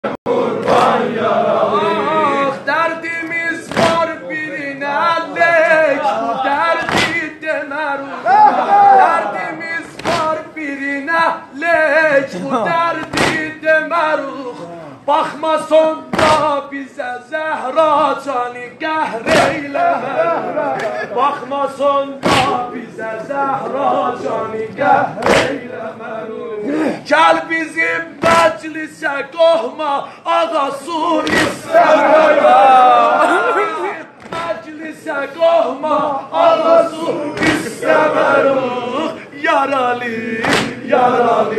قربان یارا دردimiz var birine lek bu derdi demeru derdimiz var birine lek bu derdi demeru bakma sonda bize Zehra cani gehreyleme bakma sonda bize Zehra cani gehreyleme gel bizim meclise kohma ağa su isteme meclise kohma ağa su isteme yaralı yaralı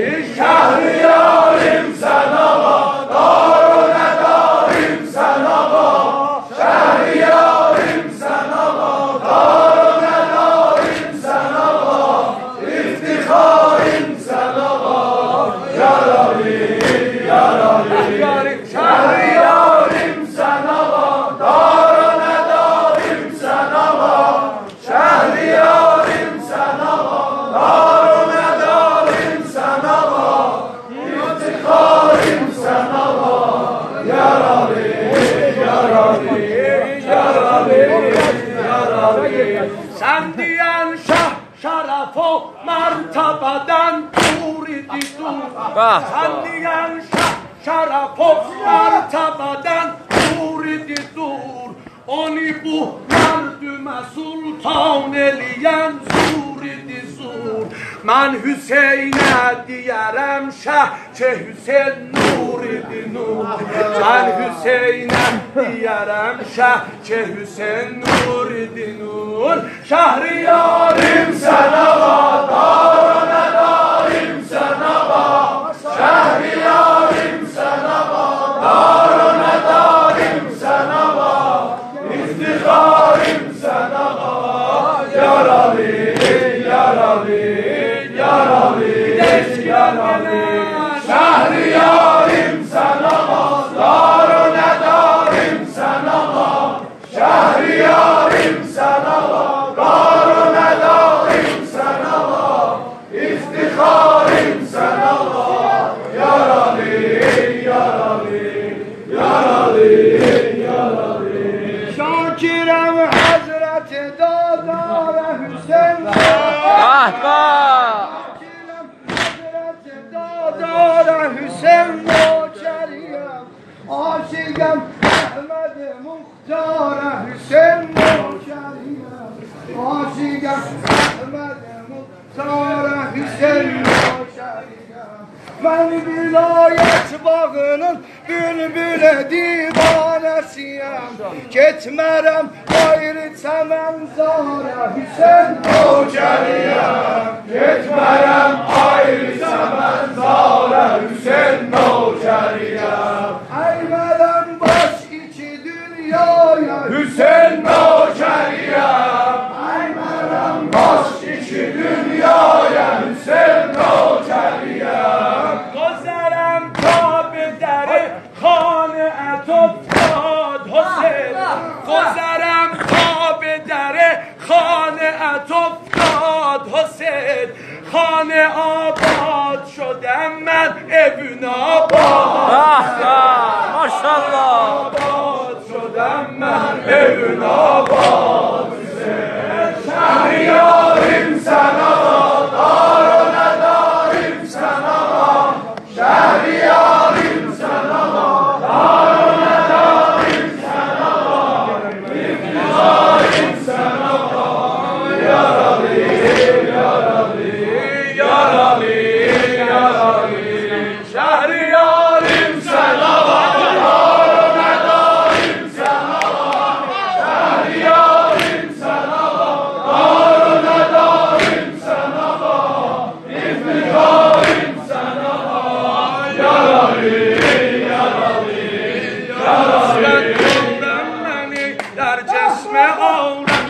şehriyarim sen ağa darune darim sen ağa şehriyarim sen ağa darune darim sen ağa iftiharim sen ağa yaralı yaralı şehriyarim sen ağa darune darim sen ağa şehriyarim sen ağa darune darim sen ağa iftiharim sen ağa yaralı yaralı yaralı yaralı sen diyen şah şeref o mertebeden dur idi dur sen diyen şah şeref o mertebeden dur idi dur onu bu merdüme sultan eliyen zur idi zur ben Hüseyin'e diyerem şehçe Hüseyin nur idi nur ben Hüseyin'e diyerem şehçe Hüseyin nur idi nur şehriyarim sen ağa darune darim sen ağa şehriyarim sen ağa darune darim sen ağa iftiharim sen ağa yaralı yaralı yaralı yaralı şehriyarim sen ağa darune darim sen ağa şehriyarim sen ağa darune darim sen ağa iftiharim sen ağa yaralı yaralı yaralı yaralı Şakirem Hazreti Dadara Hüseyin Şakirem Hazreti Dadara Hüseyin Noçeriyem Aşigem Ahmet Muhtar'a Hüseyin Noçeriyem Aşigem Ahmet Muhtar'a Hüseyin Noçeriyem ben vilayet bağının bülbüle divanesiyem Gitmerem gayrı çemenzara Hüseyin Noçeriyem Gitmerem gayrı çemenzara Hüseyin Noçeriyem Eymeden baş iki dünyaya Hüseyin Noçeriyem Eymeden baş iki dünyaya Hüseyin Noçeriyem Gözlerem tabideri خانه افتاد حسین گذرم تا به در خانه افتاد حسین خانه آباد شدم من ابن آباد ماشاءالله آباد شدم من ابن آباد حسین شهریاریم sen ağa darune darim sen ağa şehriyarim sen ağa darune darim sen ağa iftiharim sen ağa yaralı yaralı yaralı yaralı şehriyarim sen ağa darune darim sen ağa şehriyarim sen ağa darune darim sen ağa iftiharim sen ağa yaralı yaralı yaralı beni در جسم عالم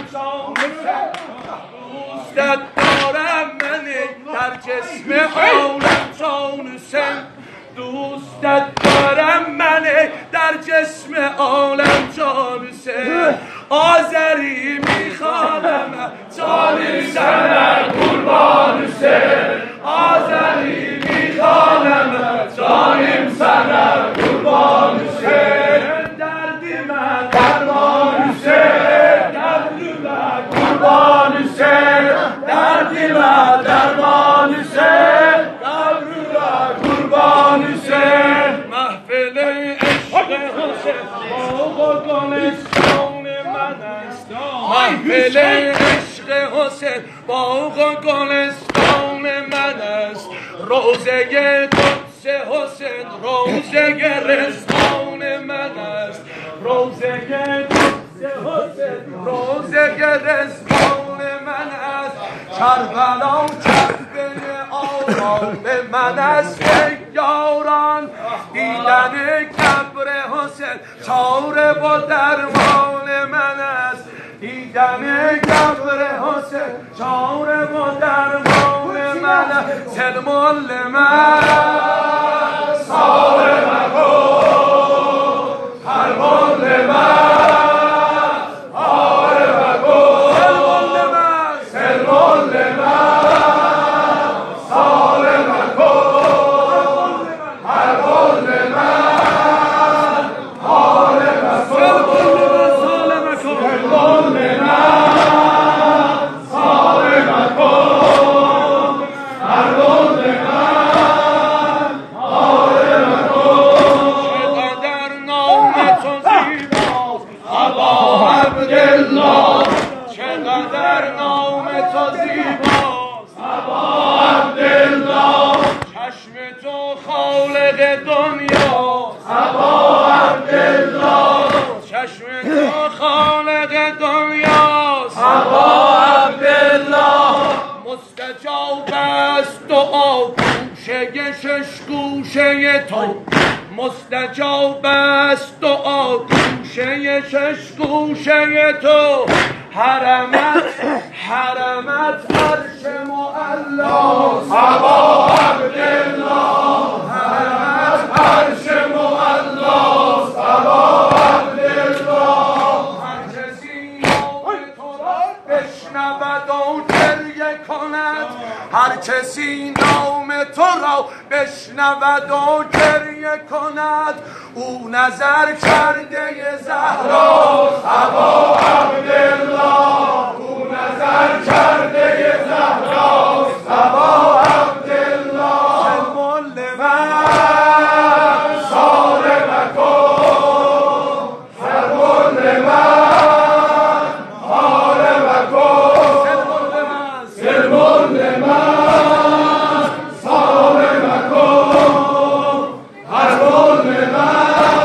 دوستت دارم منی در جسم عالم جان حسین دوستت دارم منی در جسم عالم جان حسین آذری میخوانم جانم سنه قربان حسین آذری میخوانم جانم سنه قربان حسین دردی من درمان حسین دردی من قربان حسین دردی من درمان حسین دردی من قربان حسین محفل عشق حسین باغ گلستان من است محفل عشق حسین باغ گلستان من است روزه قدس حسین روزه رضوان من است روزه قدس حسین روزه رضوان من است کربلا کربه آرام من است یاران دیدن قبر حسین چاره با درمان من است دیدن قبر حسین چاره با درمان من است سلمان من سال مکن هرمان من چقدر نام تو زیباست ابا عبدالله چشم تو خالق دنیاست ابا عبدالله چشم تو خالق دنیاست ابا عبدالله مستجاب است دعا گوشه شش گوشه تو مستجاب است دعا گوشه شش گوشه تو حرمت عرش معلاست ابا عبدالله حرمت عرش معلاست ابا عبدالله هر کسی نام تو را بشنود و گریه کند هر کسی نام تو را بشنود و گریه کند او نظر کرده زهراست ابا عبدالله او نظر کرده زهراست ابا عبدالله سلمان من سال مکن سلمان من حال مکن سلمان من سال مکن هرمان من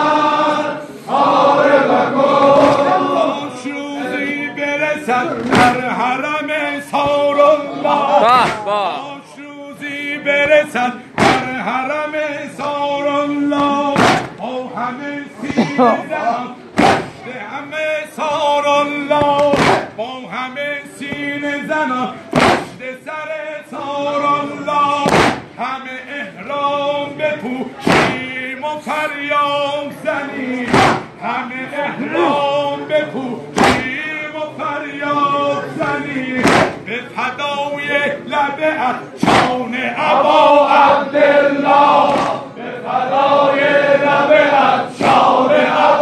در حرم سارالله روزی برسد در حرم سارالله با همه سینه زنان پشت همه سارالله با همه سینه زنان پشت سر سارالله همه احرام بپوشیم و فریاد زنیم همه احرام بپوشیم و فریاد زنیم به فدای لب افشان ابا عبدالله به فدای